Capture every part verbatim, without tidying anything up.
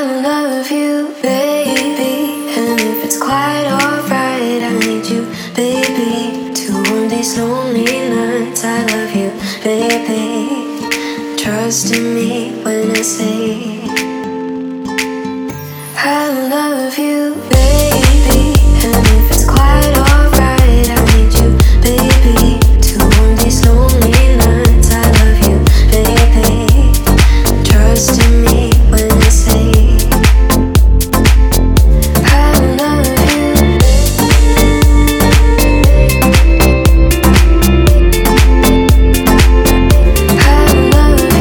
I love you, baby. And if it's quite alright, I need you, baby. To warm these lonely nights, I love you, baby. Trust in me when I say I love you, baby. And if it's quite alright, I need you, baby. To warm these lonely nights, I love you, baby. Trust in me when I say I love you. I love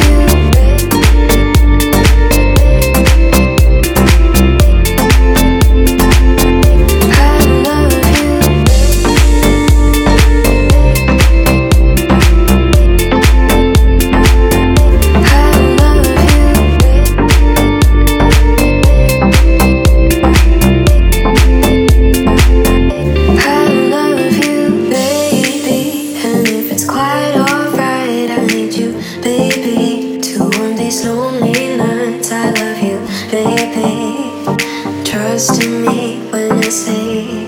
lonely nights, I love you, baby. Trust in me when I say